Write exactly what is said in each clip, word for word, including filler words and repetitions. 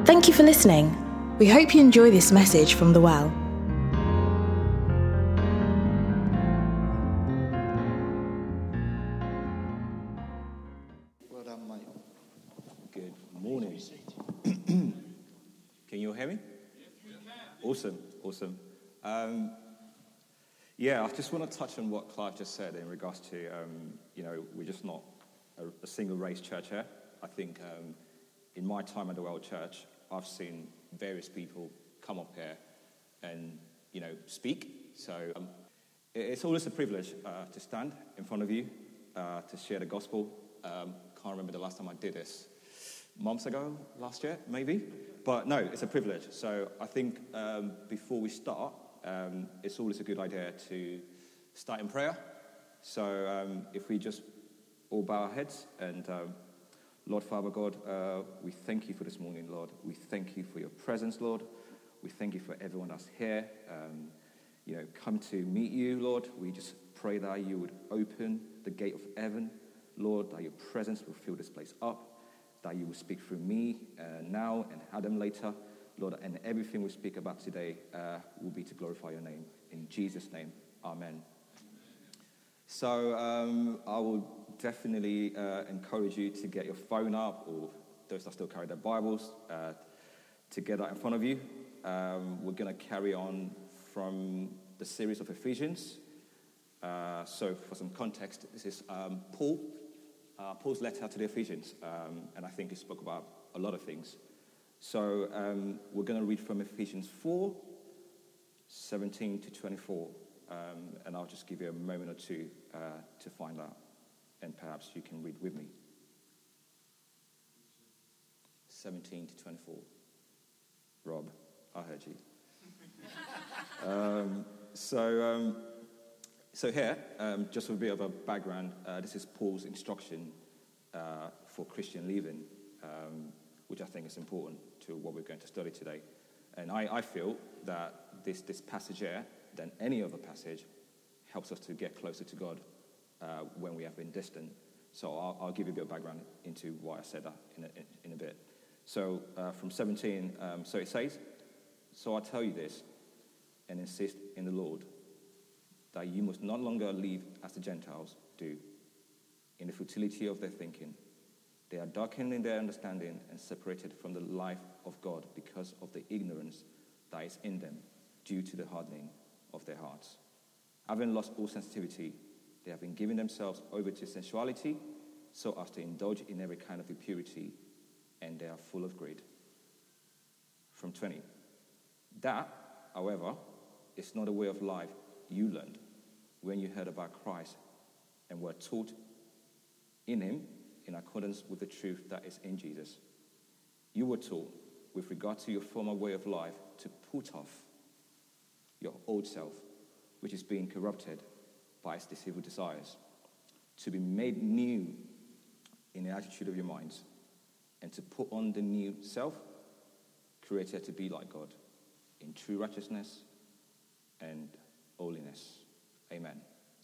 Thank you for listening. We hope you enjoy this message from The Well. Well done, mate. Good morning. Can you all hear me? Awesome, awesome. Um, yeah, I just want to touch on what Clive just said in regards to, um, you know, we're just not a, a single-race church here. I think um, in my time at the World Church, I've seen various people come up here and, you know, speak. So um, it, it's always a privilege uh, to stand in front of you, uh, to share the gospel. Um, can't remember the last time I did this. Months ago, last year, maybe. But no, it's a privilege. So I think um, before we start, um, it's always a good idea to start in prayer. So um, if we just all bow our heads and um, Lord, Father God, uh, we thank you for this morning, Lord. We thank you for your presence, Lord. We thank you for everyone that's here, um, you know, come to meet you, Lord. We just pray that you would open the gate of heaven, Lord, that your presence will fill this place up, that you will speak through me uh, now and Adam later, Lord, and everything we speak about today uh, will be to glorify your name. In Jesus' name, amen. So um, I will definitely uh, encourage you to get your phone up, or those that still carry their Bibles, uh, to get that in front of you. Um, we're going to carry on from the series of Ephesians. Uh, so for some context, this is um, Paul, uh, Paul's letter to the Ephesians, um, and I think he spoke about a lot of things. So um, we're going to read from Ephesians four, seventeen to twenty-four, um, and I'll just give you a moment or two uh, to find that. And perhaps you can read with me. seventeen to twenty-four. Rob, I heard you. um, so, um, so here, um, just a bit of a background. Uh, this is Paul's instruction uh, for Christian living, um, which I think is important to what we're going to study today. And I, I feel that this, this passage here, than any other passage, helps us to get closer to God Uh, when we have been distant. So I'll, I'll give you a bit of background into why I said that in a, in, in a bit. So uh, from seventeen, um, so it says, "So I tell you this, and insist in the Lord, that you must no longer live as the Gentiles do, in the futility of their thinking. They are darkened in their understanding and separated from the life of God because of the ignorance that is in them, due to the hardening of their hearts. Having lost all sensitivity, they have been giving themselves over to sensuality so as to indulge in every kind of impurity, and they are full of greed." From twenty. "That, however, is not a way of life you learned when you heard about Christ and were taught in him in accordance with the truth that is in Jesus. You were taught, with regard to your former way of life, to put off your old self, which is being corrupted by its deceitful desires, to be made new in the attitude of your minds, and to put on the new self, created to be like God, in true righteousness and holiness." Amen.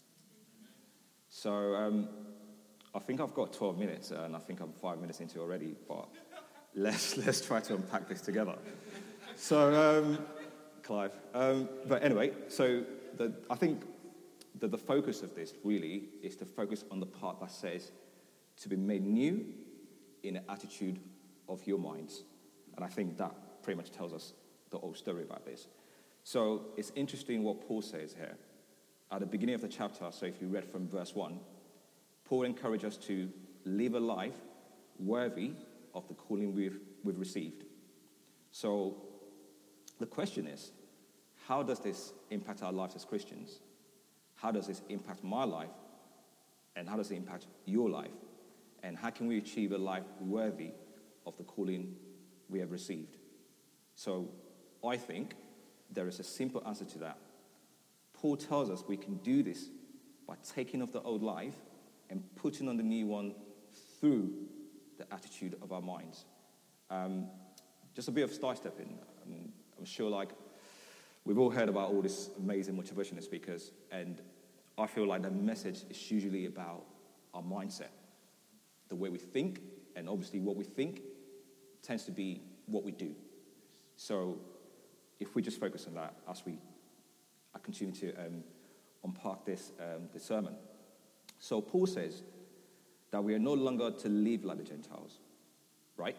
So um, I think I've got twelve minutes, and I think I'm five minutes into already, but let's let's try to unpack this together. So, um, Clive. Um, but anyway, so the, I think that the focus of this really is to focus on the part that says to be made new in the attitude of your minds. And I think that pretty much tells us the whole story about this. So it's interesting what Paul says here. At the beginning of the chapter, so if you read from verse one, Paul encourages us to live a life worthy of the calling we've, we've received. So the question is, how does this impact our lives as Christians? How does this impact my life? And how does it impact your life? And how can we achieve a life worthy of the calling we have received? So I think there is a simple answer to that. Paul tells us we can do this by taking off the old life and putting on the new one through the attitude of our minds. Um, just a bit of sidestepping. Um, I'm sure, like, we've all heard about all these amazing motivational speakers, and I feel like the message is usually about our mindset, the way we think, and obviously what we think tends to be what we do. So if we just focus on that as we I continue to um, unpack this, um, this sermon. So Paul says that we are no longer to live like the Gentiles, right?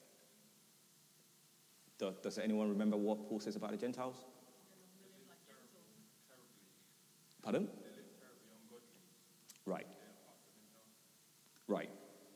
Does, does anyone remember what Paul says about the Gentiles? Pardon? Right. Right.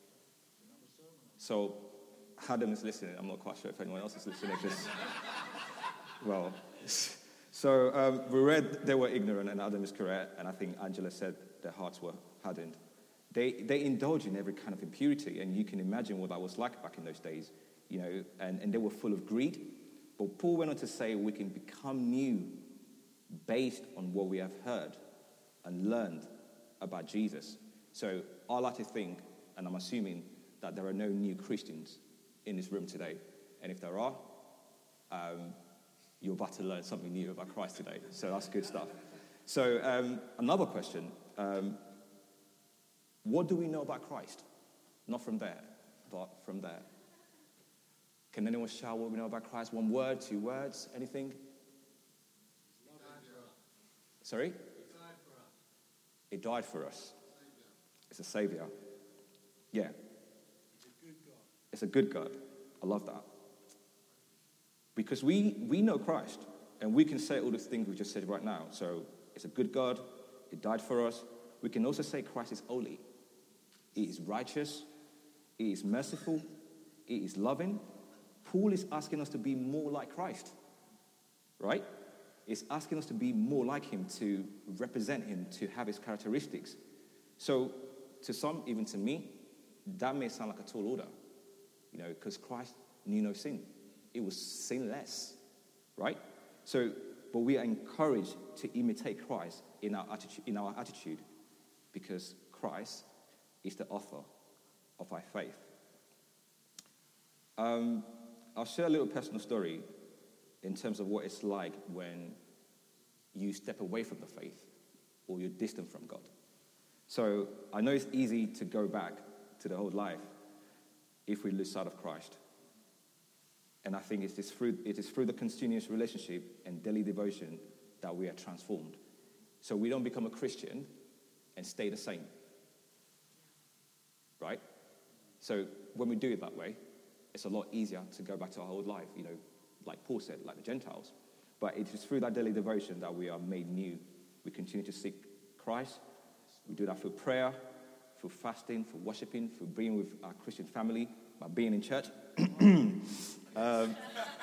So Adam is listening. I'm not quite sure if anyone else is listening. Just, well, so um, we read they were ignorant and Adam is correct, and I think Angela said their hearts were hardened. They they indulge in every kind of impurity, and you can imagine what that was like back in those days, you know, and, and they were full of greed. But Paul went on to say we can become new based on what we have heard and learned about Jesus. So I like to think, and I'm assuming, that there are no new Christians in this room today. And if there are, um, you're about to learn something new about Christ today. So that's good stuff. So um, another question, um, what do we know about Christ? Not from there, but from there. Can anyone shout what we know about Christ? One word, two words, anything? Sorry? He died for us. It's a savior. Yeah. It's a good God. I love that. Because we, we know Christ, and we can say all the things we just said right now. So it's a good God. He died for us. We can also say Christ is holy. He is righteous. He is merciful. He is loving. Paul is asking us to be more like Christ, right? He's asking us to be more like him, to represent him, to have his characteristics. So to some, even to me, that may sound like a tall order, you know, because Christ knew no sin. It was sinless, right? So, but we are encouraged to imitate Christ in our attitude, in our attitude, because Christ is the author of our faith. Um, I'll share a little personal story in terms of what it's like when you step away from the faith or you're distant from God. So I know it's easy to go back to the old life if we lose sight of Christ. And I think it is through, it is through the continuous relationship and daily devotion that we are transformed. So we don't become a Christian and stay the same. Right? So when we do it that way, it's a lot easier to go back to our old life, you know, like Paul said, like the Gentiles. But it is through that daily devotion that we are made new. We continue to seek Christ. We do that through prayer, through fasting, through worshiping, through being with our Christian family, by being in church. um,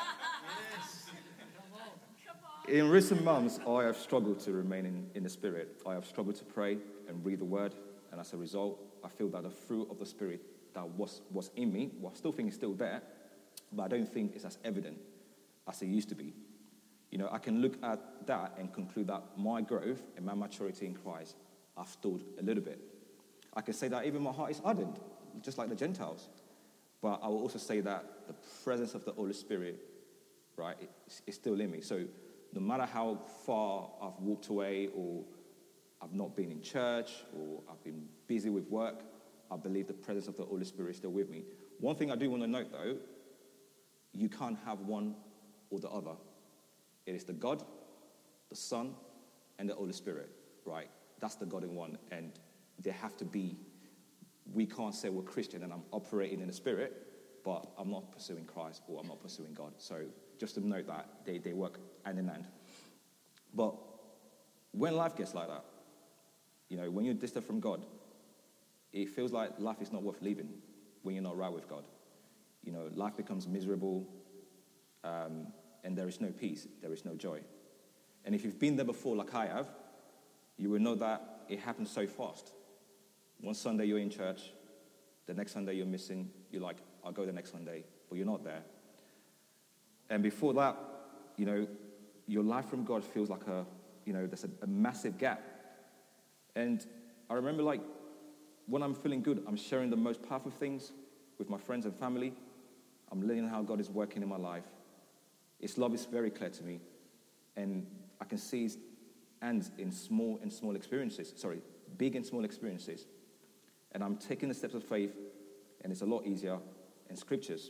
in recent months, I have struggled to remain in, in the Spirit. I have struggled to pray and read the Word. And as a result, I feel that the fruit of the Spirit that was, was in me, well, I still think it's still there, but I don't think it's as evident as it used to be. You know, I can look at that and conclude that my growth and my maturity in Christ have stalled a little bit. I can say that even my heart is hardened, just like the Gentiles. But I will also say that the presence of the Holy Spirit, right, is, is still in me. So no matter how far I've walked away, or I've not been in church, or I've been busy with work, I believe the presence of the Holy Spirit is still with me. One thing I do want to note, though, you can't have one or the other. It is the God, the Son, and the Holy Spirit, right? That's the God in one, and they have to be. We can't say we're Christian and I'm operating in the Spirit, but I'm not pursuing Christ or I'm not pursuing God. So just to note that, they, they work hand in hand. But when life gets like that, you know, when you're distant from God, it feels like life is not worth living when you're not right with God. You know, life becomes miserable, um, and there is no peace, there is no joy. And if you've been there before like I have, you will know that it happens so fast. One Sunday you're in church, the next Sunday you're missing, you're like, I'll go the next Sunday, but you're not there. And before that, you know, your life from God feels like a, you know, there's a, a massive gap. And I remember, like, when I'm feeling good, I'm sharing the most powerful things with my friends and family. I'm learning how God is working in my life. His love is very clear to me. And I can see his hands in small and small experiences. Sorry, big and small experiences. And I'm taking the steps of faith, and it's a lot easier. And scriptures,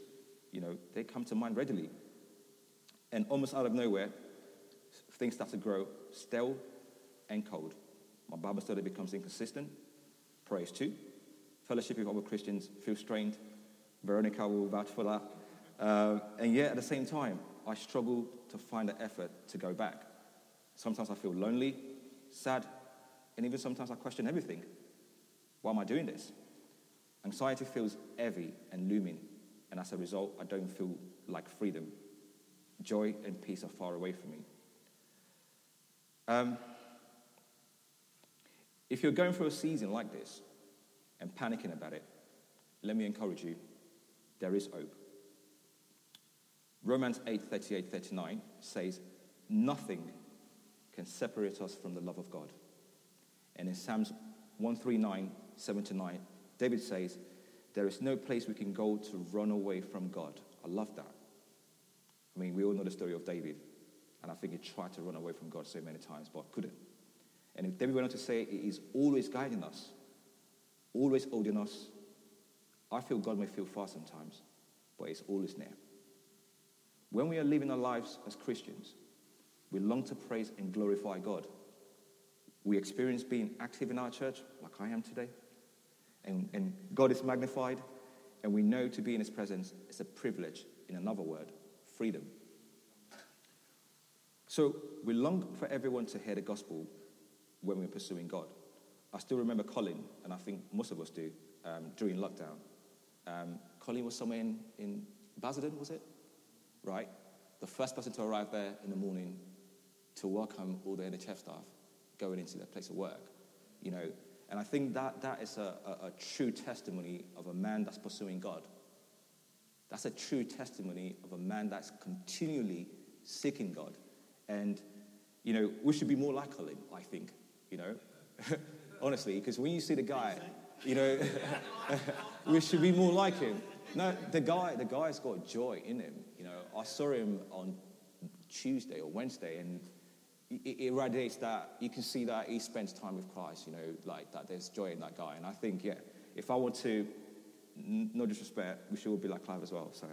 you know, they come to mind readily. And almost out of nowhere, things start to grow stale and cold. My Bible study becomes inconsistent. Praise too. Fellowship with other Christians feels strained. Veronica will vouch for that. Uh, and yet, at the same time, I struggle to find the effort to go back. Sometimes I feel lonely, sad, and even sometimes I question everything. Why am I doing this? Anxiety feels heavy and looming, and as a result, I don't feel like freedom. Joy and peace are far away from me. Um, if you're going through a season like this and panicking about it, let me encourage you, there is hope. Romans eight, thirty-eight, thirty-nine says, nothing can separate us from the love of God. And in Psalms one thirty-nine, seven to nine, David says, there is no place we can go to run away from God. I love that. I mean, we all know the story of David. And I think he tried to run away from God so many times, but couldn't. And if David went on to say, he is always guiding us, always holding us. I feel God may feel far sometimes, but he's always near. When we are living our lives as Christians, we long to praise and glorify God. We experience being active in our church, like I am today, and, and God is magnified, and we know to be in his presence is a privilege, in another word, freedom. So we long for everyone to hear the gospel when we're pursuing God. I still remember Colin, and I think most of us do, um, during lockdown. Um, Colin was somewhere in, in Basildon, was it? Right? The first person to arrive there in the morning to welcome all the N H F staff going into their place of work. You know, and I think that that is a, a, a true testimony of a man that's pursuing God. That's a true testimony of a man that's continually seeking God. And, you know, we should be more like Colin, I think, you know. Honestly, because when you see the guy, you know, we should be more like him. No, the guy, the guy's got joy in him. You know, I saw him on Tuesday or Wednesday, and it, it radiates that. You can see that he spends time with Christ, you know, like that. There's joy in that guy. And I think, yeah, if I want to, n- no disrespect, we should all be like Clive as well, so.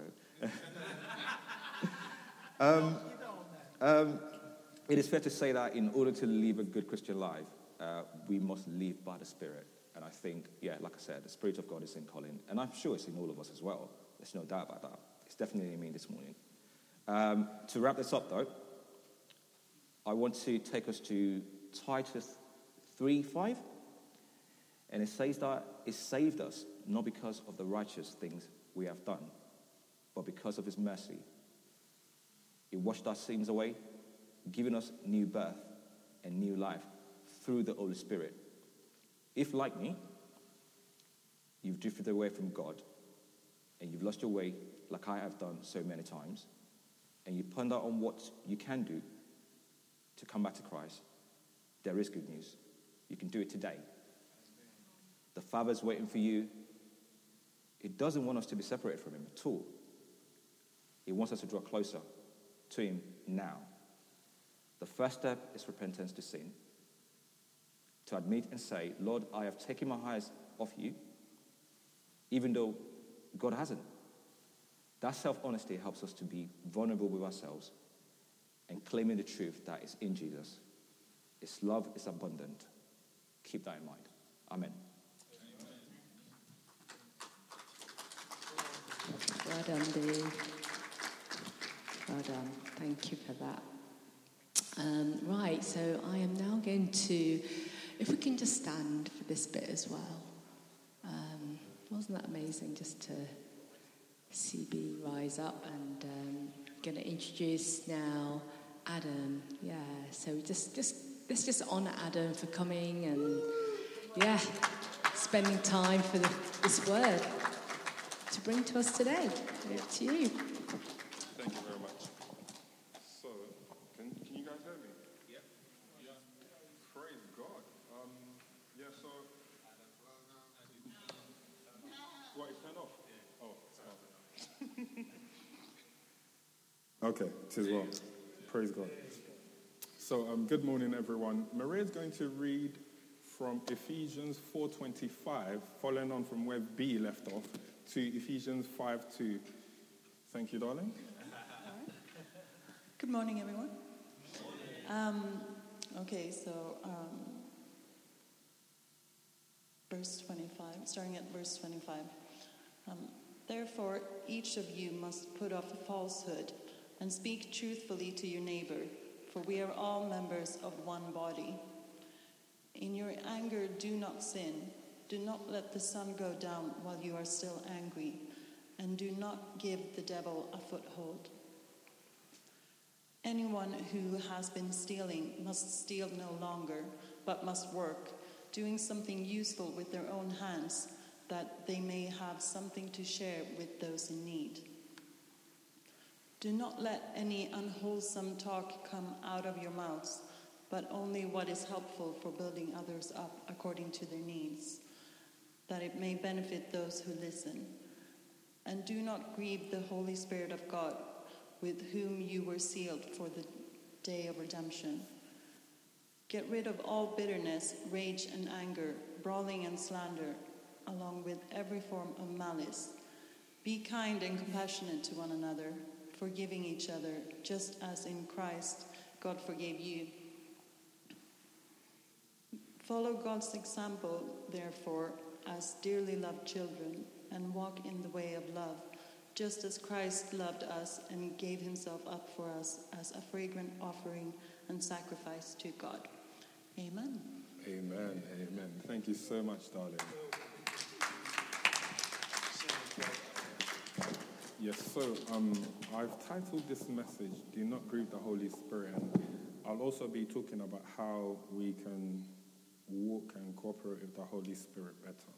um, um, it is fair to say that in order to live a good Christian life, uh, we must live by the Spirit. And I think, yeah, like I said, the Spirit of God is in Colin. And I'm sure it's in all of us as well. There's no doubt about that. It's definitely in me this morning. Um, to wrap this up, though, I want to take us to Titus three five. And it says that it saved us, not because of the righteous things we have done, but because of his mercy. It washed our sins away, giving us new birth and new life through the Holy Spirit. If, like me, you've drifted away from God and you've lost your way, like I have done so many times, and you ponder on what you can do to come back to Christ, there is good news. You can do it today. The Father's waiting for you. He doesn't want us to be separated from him at all. He wants us to draw closer to him now. The first step is repentance to sin. To admit and say, Lord, I have taken my eyes off you, even though God hasn't. That self-honesty helps us to be vulnerable with ourselves and claiming the truth that is in Jesus. His love is abundant. Keep that in mind. Amen. Well done, Dave. Well done. Thank you for that. Um, right, so I am now going to, if we can just stand for this bit as well. Um, wasn't that amazing just to see B rise up? And um, going to introduce now Adam. Yeah, so just, just let's just honour Adam for coming and, yeah, spending time for the, this word to bring to us today. Over to you. Thank you very much. So, can, can you guys hear me? Yeah. Yeah. Praise God. Um, yeah, so... What, it's turned off? Oh, oh. Okay, tis well. Praise God. So, um, good morning, everyone. Maria's going to read from Ephesians four twenty-five, following on from where B left off, to Ephesians five two. Thank you, darling. Good morning, everyone. Um, okay, so um, verse twenty-five, starting at verse twenty-five. Um, Therefore, each of you must put off falsehood and speak truthfully to your neighbor, for we are all members of one body. In your anger, do not sin. Do not let the sun go down while you are still angry, and do not give the devil a foothold. Anyone who has been stealing must steal no longer, but must work, doing something useful with their own hands, that they may have something to share with those in need. Do not let any unwholesome talk come out of your mouths, but only what is helpful for building others up according to their needs, that it may benefit those who listen. And do not grieve the Holy Spirit of God, with whom you were sealed for the day of redemption. Get rid of all bitterness, rage and anger, brawling and slander, along with every form of malice. Be kind and compassionate to one another, forgiving each other, just as in Christ God forgave you. Follow God's example, therefore, as dearly loved children, and walk in the way of love, just as Christ loved us and gave himself up for us as a fragrant offering and sacrifice to God. Amen. Amen, amen. Thank you so much, darling. Yes, so um, I've titled this message, Do Not Grieve the Holy Spirit, and I'll also be talking about how we can walk and cooperate with the Holy Spirit better.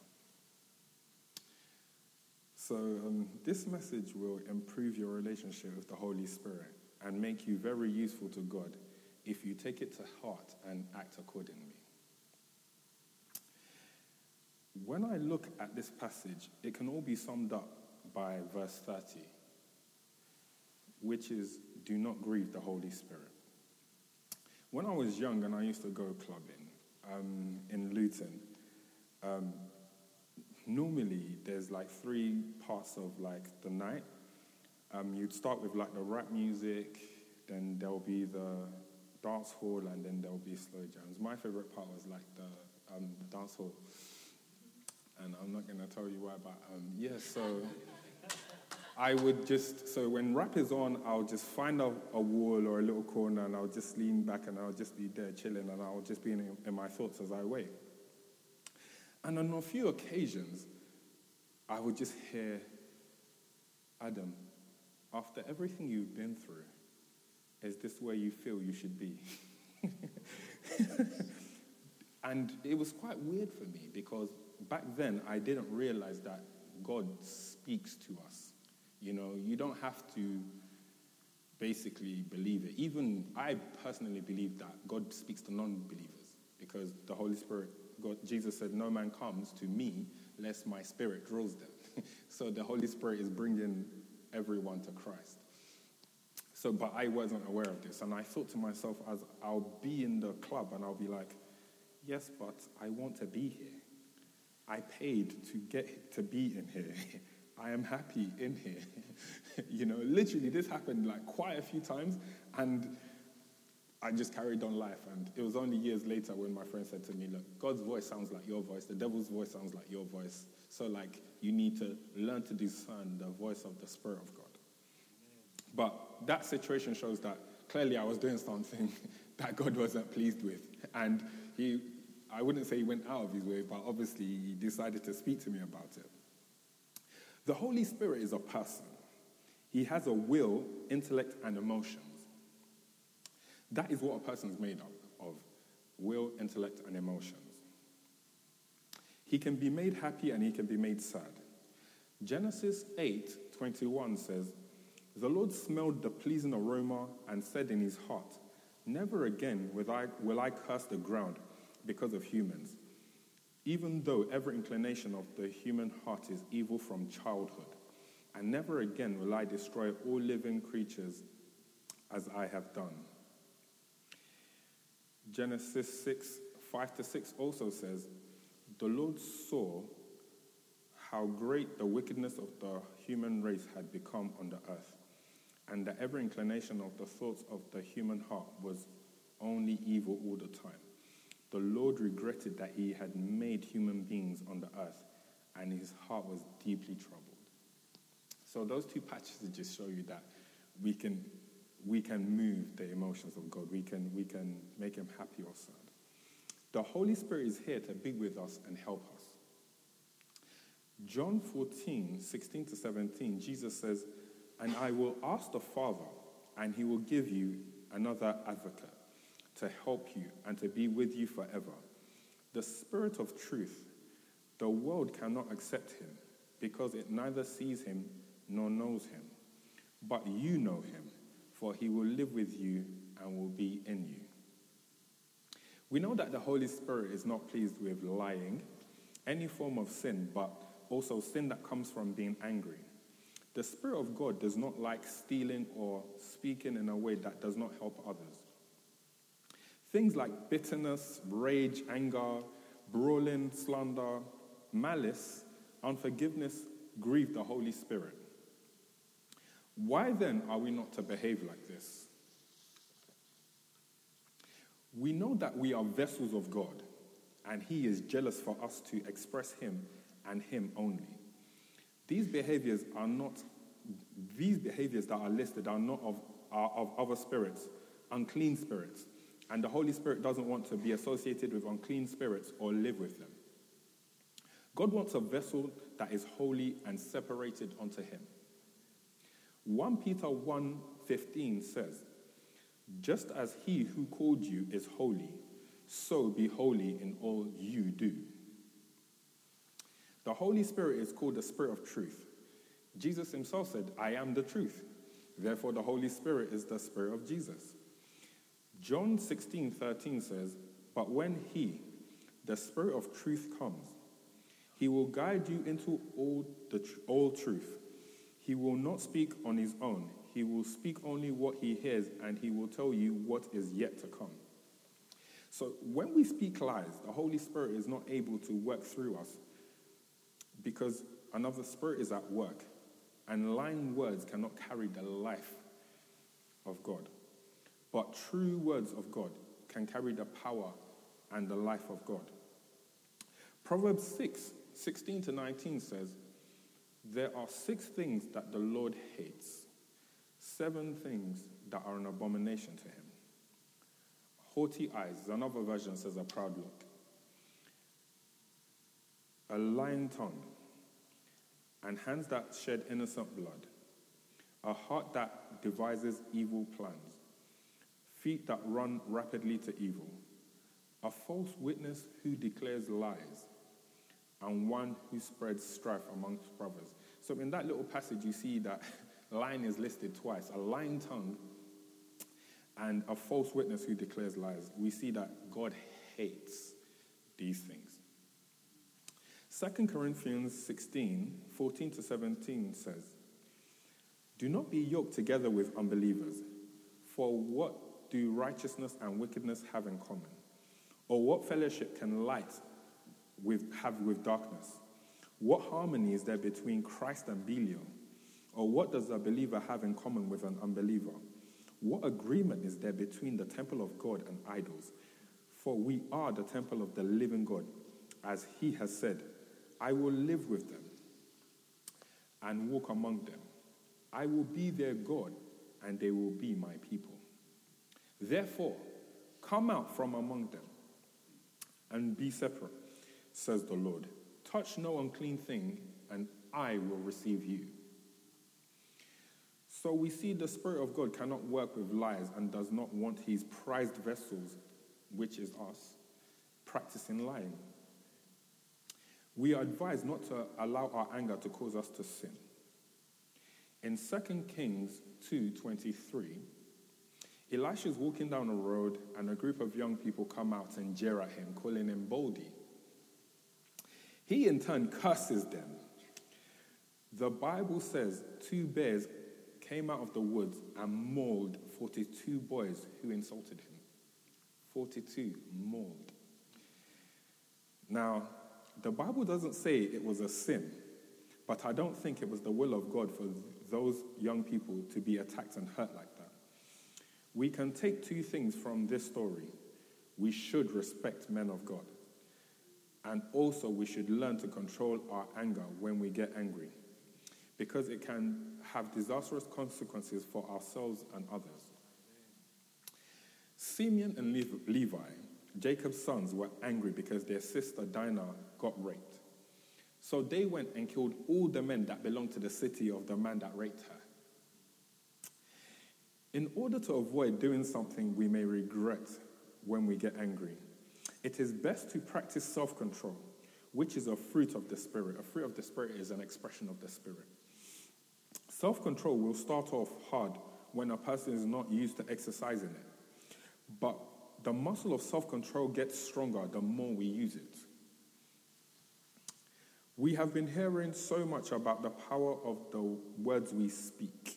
So um, this message will improve your relationship with the Holy Spirit and make you very useful to God if you take it to heart and act accordingly. When I look at this passage, it can all be summed up by verse thirty, which is, do not grieve the Holy Spirit. When I was young and I used to go clubbing um, in Luton, um, normally there's like three parts of like the night. Um, you'd start with like the rap music, then there'll be the dance hall, and then there'll be slow jams. My favorite part was like the um, dance hall. And I'm not going to tell you why, but um, yeah, so I would just, so when rap is on, I'll just find a, a wall or a little corner, and I'll just lean back and I'll just be there chilling, and I'll just be in, in my thoughts as I wait. And on a few occasions, I would just hear, Adam, after everything you've been through, is this where you feel you should be? And it was quite weird for me, because back then I didn't realize that God speaks to us. You know, you don't have to basically believe it. Even I personally believe that God speaks to non-believers, because the Holy Spirit, God, Jesus said, no man comes to me lest my spirit draws them. So the Holy Spirit is bringing everyone to Christ. So, but I wasn't aware of this. And I thought to myself, as I'll be in the club and I'll be like, yes, but I want to be here. I paid to get to be in here. I am happy in here. You know, literally this happened like quite a few times, and I just carried on life. And it was only years later when my friend said to me, look, God's voice sounds like your voice. The devil's voice sounds like your voice. So like you need to learn to discern the voice of the Spirit of God. But that situation shows that clearly I was doing something that God wasn't pleased with. And he, I wouldn't say he went out of his way, but obviously he decided to speak to me about it. The Holy Spirit is a person. He has a will, intellect, and emotions. That is what a person is made up of: will, intellect, and emotions. He can be made happy and he can be made sad. Genesis eight twenty-one says, the Lord smelled the pleasing aroma and said in his heart, never again will I, will I curse the ground because of humans, even though every inclination of the human heart is evil from childhood. And never again will I destroy all living creatures as I have done. Genesis six, five to six also says, the Lord saw how great the wickedness of the human race had become on the earth, and the ever inclination of the thoughts of the human heart was only evil all the time. The Lord regretted that he had made human beings on the earth, and his heart was deeply troubled. So those two passages show you that we can we can move the emotions of God. We can we can make him happy or sad. The Holy Spirit is here to be with us and help us. John fourteen, sixteen to seventeen, Jesus says, "And I will ask the Father, and he will give you another advocate to help you and to be with you forever. The Spirit of truth. The world cannot accept him because it neither sees him nor knows him. But you know him, for he will live with you and will be in you." We know that the Holy Spirit is not pleased with lying, any form of sin, but also sin that comes from being angry. The Spirit of God does not like stealing or speaking in a way that does not help others. Things like bitterness, rage, anger, brawling, slander, malice, unforgiveness grieve the Holy Spirit. Why then are we not to behave like this? We know that we are vessels of God, and he is jealous for us to express him and him only. These behaviors are not, these behaviors that are listed are not of, are of other spirits, unclean spirits, and the Holy Spirit doesn't want to be associated with unclean spirits or live with them. God wants a vessel that is holy and separated unto him. First Peter one fifteen says, "Just as he who called you is holy, so be holy in all you do." The Holy Spirit is called the Spirit of truth. Jesus himself said, "I am the truth." Therefore, the Holy Spirit is the Spirit of Jesus. John sixteen thirteen says, "But when he, the Spirit of truth, comes, he will guide you into all the tr- all truth. He will not speak on his own. He will speak only what he hears, and he will tell you what is yet to come." So when we speak lies, the Holy Spirit is not able to work through us because another spirit is at work, and lying words cannot carry the life of God. But true words of God can carry the power and the life of God. Proverbs six, sixteen to nineteen says, "There are six things that the Lord hates, seven things that are an abomination to him. Haughty eyes," another version says a proud look, "a lying tongue, and hands that shed innocent blood, a heart that devises evil plans, feet that run rapidly to evil, a false witness who declares lies, and one who spreads strife amongst brothers." So in that little passage, you see that lying is listed twice, a lying tongue and a false witness who declares lies. We see that God hates these things. Second Corinthians sixteen, fourteen to seventeen says, "Do not be yoked together with unbelievers, for what do righteousness and wickedness have in common? Or what fellowship can light with, have with darkness? What harmony is there between Christ and Belial? Or what does a believer have in common with an unbeliever? What agreement is there between the temple of God and idols? For we are the temple of the living God, as he has said, 'I will live with them and walk among them. I will be their God, and they will be my people. Therefore, come out from among them and be separate, says the Lord. Touch no unclean thing, and I will receive you.'" So we see the Spirit of God cannot work with lies and does not want his prized vessels, which is us, practicing lying. We are advised not to allow our anger to cause us to sin. In Second Kings two twenty-three, Elisha is walking down a road and a group of young people come out and jeer at him, calling him Baldy. He in turn curses them. The Bible says two bears came out of the woods and mauled forty-two boys who insulted him. forty-two mauled. Now, the Bible doesn't say it was a sin, But I don't think it was the will of God for those young people to be attacked and hurt like that. We can take two things from this story. We should respect men of God. And also we should learn to control our anger when we get angry, because it can have disastrous consequences for ourselves and others. Simeon and Levi, Jacob's sons, were angry because their sister Dinah got raped. So they went and killed all the men that belonged to the city of the man that raped her. In order to avoid doing something we may regret when we get angry, it is best to practice self-control, which is a fruit of the Spirit. A fruit of the Spirit is an expression of the Spirit. Self-control will start off hard when a person is not used to exercising it. But the muscle of self-control gets stronger the more we use it. We have been hearing so much about the power of the words we speak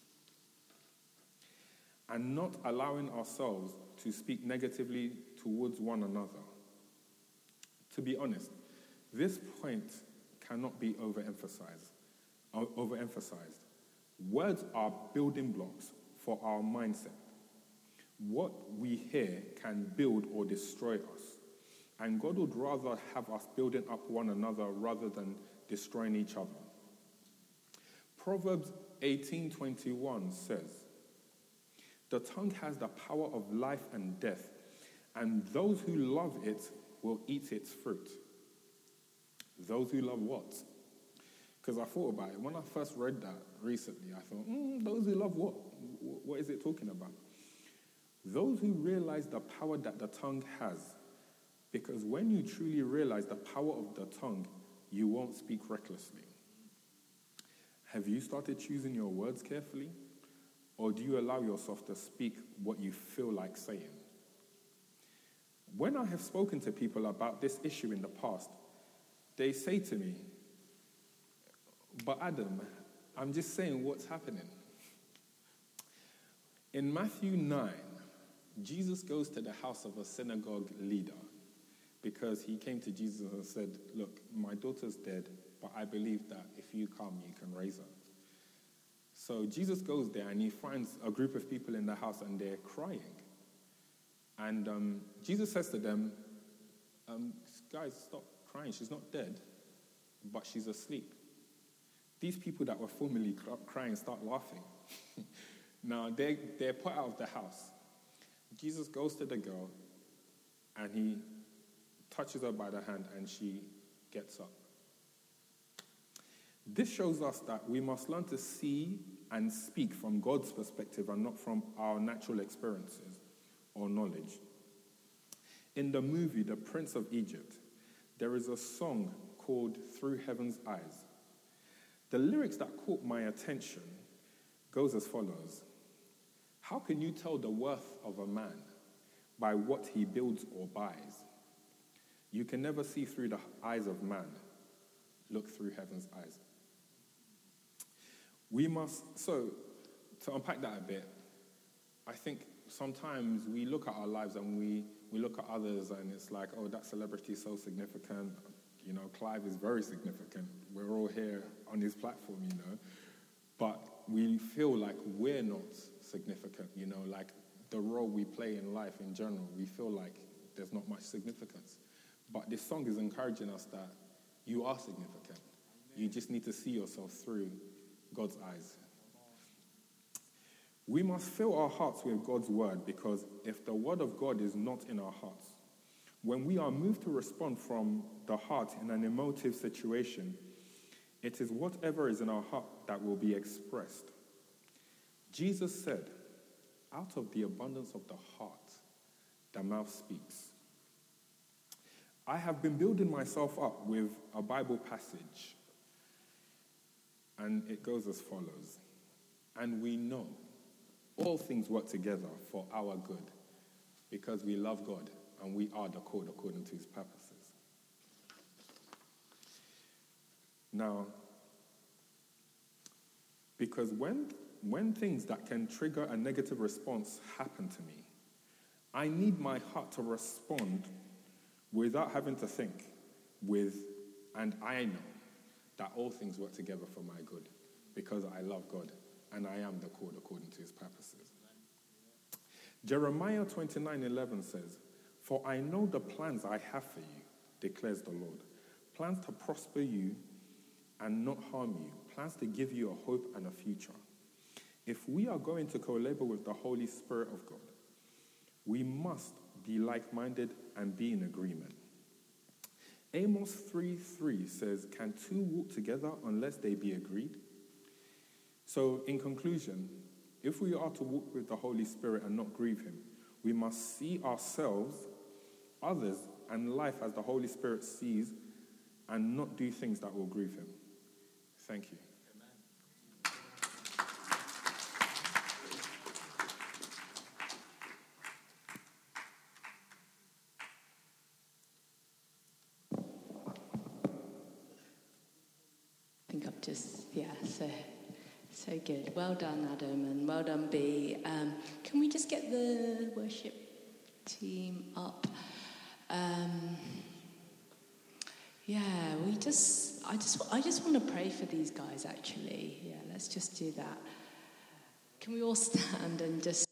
and not allowing ourselves to speak negatively towards one another. To be honest, this point cannot be overemphasized. overemphasized. Words are building blocks for our mindset. What we hear can build or destroy us. And God would rather have us building up one another rather than destroying each other. Proverbs eighteen twenty-one says, "The tongue has the power of life and death, and those who love it will eat its fruit." Those who love what? Because I thought about it. When I first read that recently, I thought, mm, those who love what? What is it talking about? Those who realize the power that the tongue has. Because when you truly realize the power of the tongue, you won't speak recklessly. Have you started choosing your words carefully? Or do you allow yourself to speak what you feel like saying? When I have spoken to people about this issue in the past, they say to me, "But Adam, I'm just saying what's happening." In Matthew nine, Jesus goes to the house of a synagogue leader because he came to Jesus and said, "Look, my daughter's dead, but I believe that if you come, you can raise her." So Jesus goes there and he finds a group of people in the house and they're crying. And um, Jesus says to them, um, "Guys, stop crying. She's not dead, but she's asleep." These people that were formerly crying start laughing. Now, they're, they're put out of the house. Jesus goes to the girl and he touches her by the hand and she gets up. This shows us that we must learn to see and speak from God's perspective and not from our natural experiences or knowledge. In the movie The Prince of Egypt, there is a song called "Through Heaven's Eyes." The lyrics that caught my attention goes as follows. "How can you tell the worth of a man by what he builds or buys? You can never see through the eyes of man. Look through heaven's eyes." We must, so to unpack that a bit, I think sometimes we look at our lives and we, we look at others and it's like, oh, that celebrity is so significant. You know, Clive is very significant. We're all here on his platform, you know. But we feel like we're not significant, you know, like the role we play in life in general, we feel like there's not much significance. But this song is encouraging us that you are significant. You just need to see yourself through God's eyes. We must fill our hearts with God's word, because if the word of God is not in our hearts, when we are moved to respond from the heart in an emotive situation, it is whatever is in our heart that will be expressed. Jesus said, "Out of the abundance of the heart, the mouth speaks." I have been building myself up with a Bible passage, and it goes as follows. "And we know all things work together for our good, because we love God and we are the called according to his purposes." Now, because when, when things that can trigger a negative response happen to me, I need my heart to respond without having to think with, "and I know that all things work together for my good, because I love God, and I am the called according to his purposes. Jeremiah twenty-nine eleven says, "For I know the plans I have for you, declares the Lord, plans to prosper you and not harm you, plans to give you a hope and a future." If we are going to co-labor with the Holy Spirit of God, we must be like-minded and be in agreement. Amos three three says, "Can two walk together unless they be agreed?" So, in conclusion, if we are to walk with the Holy Spirit and not grieve him, we must see ourselves, others, and life as the Holy Spirit sees and not do things that will grieve him. Thank you. I think I've just, yeah, so, so good. Well done, Adam, and well done, B. Um, can we just get the worship team up? Um, yeah, we just, I just, I just want to pray for these guys, actually. Yeah, let's just do that. Can we all stand and just